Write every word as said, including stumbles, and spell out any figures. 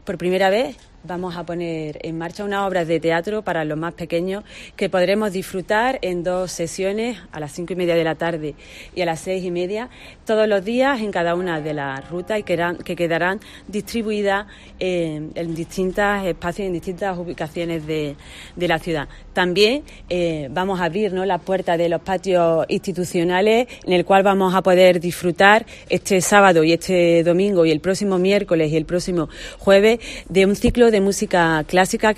Por primera vez vamos a poner en marcha una obra de teatro para los más pequeños que podremos disfrutar en dos sesiones, a las cinco y media de la tarde y a las seis y media, todos los días en cada una de las rutas y que, eran, que quedarán distribuidas en, en distintos espacios, en distintas ubicaciones de, de la ciudad. También eh, vamos a abrir, ¿no?, las puertas de los patios institucionales, en el cual vamos a poder disfrutar este sábado y este domingo y el próximo miércoles y el próximo jueves de un ciclo de música clásica